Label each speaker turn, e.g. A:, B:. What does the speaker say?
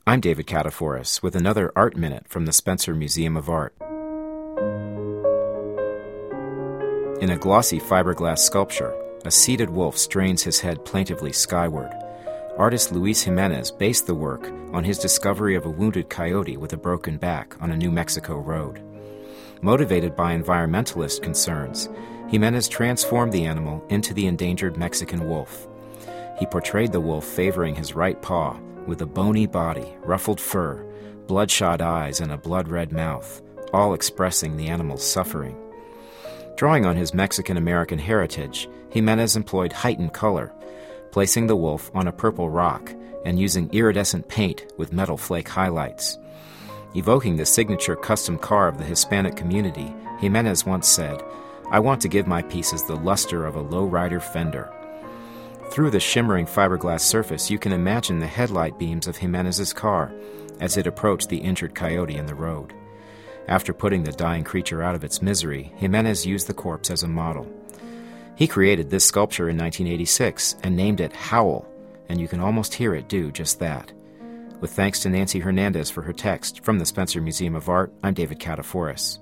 A: I'm David Kataforis with another Art Minute from the Spencer Museum of Art. In a glossy fiberglass sculpture, a seated wolf strains his head plaintively skyward. Artist Luis Jimenez based the work on his discovery of a wounded coyote with a broken back on a New Mexico road. Motivated by environmentalist concerns, Jimenez transformed the animal into the endangered Mexican wolf. He portrayed the wolf favoring his right paw, with a bony body, ruffled fur, bloodshot eyes, and a blood-red mouth, all expressing the animal's suffering. Drawing on his Mexican-American heritage, Jimenez employed heightened color, placing the wolf on a purple rock and using iridescent paint with metal flake highlights. Evoking the signature custom car of the Hispanic community, Jimenez once said, "I want to give my pieces the luster of a lowrider fender." Through the shimmering fiberglass surface, you can imagine the headlight beams of Jimenez's car as it approached the injured coyote in the road. After putting the dying creature out of its misery, Jimenez used the corpse as a model. He created this sculpture in 1986 and named it Howl, and you can almost hear it do just that. With thanks to Nancy Hernandez for her text, from the Spencer Museum of Art, I'm David Kataforis.